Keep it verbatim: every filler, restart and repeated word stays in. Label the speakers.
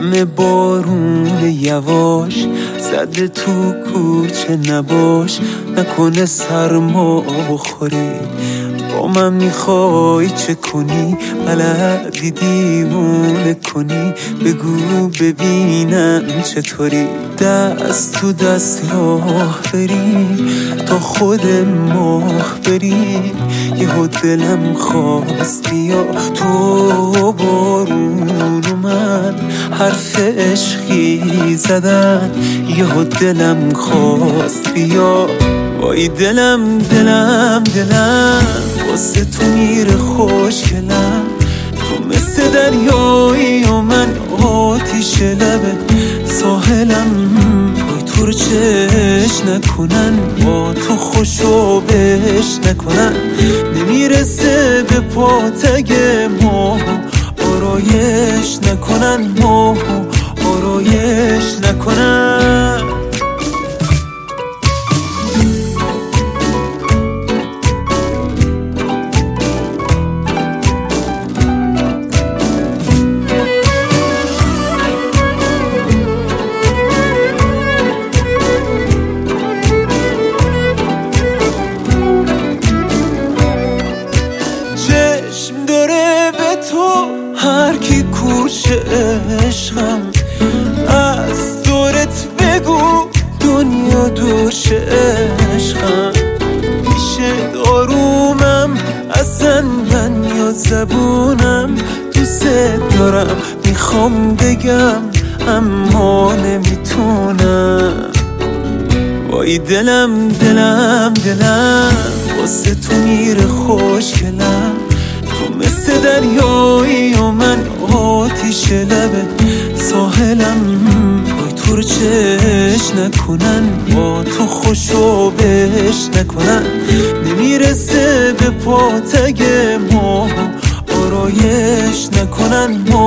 Speaker 1: همه بارون یواش زده تو کوچه نباش، نکنه سرما بخوری. با من میخوای چه کنی؟ بلدی دیوونه کنی؟ بگو ببینم چطوری. دست تو دست راه بریم تا خود ماه بریم. یهو دلم خواست بیا تو بارون و من حرف عشقی زدن. یهو دلم خواست بیا، وای دلم دلم دلم واسه تو میره خوشگلم. تو مثل دریایی و من آتیش لبه ساحلم. وای تو رو چش نکنن، با تو خوشو بش نکنن. نمیرسه به پاتگ ماه آرایش نکنن، ماه آرایش نکنن. هر کی کوشه عشقم از دورت بگو دنیا دوشه عشقم. پیشت آرومم اصلا من یا زبونم دوست دارم میخوام بگم اما نمیتونم. وای دلم دلم دلم واسه تو میره خوشگلم. تو مثل دریایی و من آتیش لبه ساحلم. وای تو رو چش نکنن، با تو خوشو بش نکنن. نمیرسه به پاتگ ماه آرایش نکنن.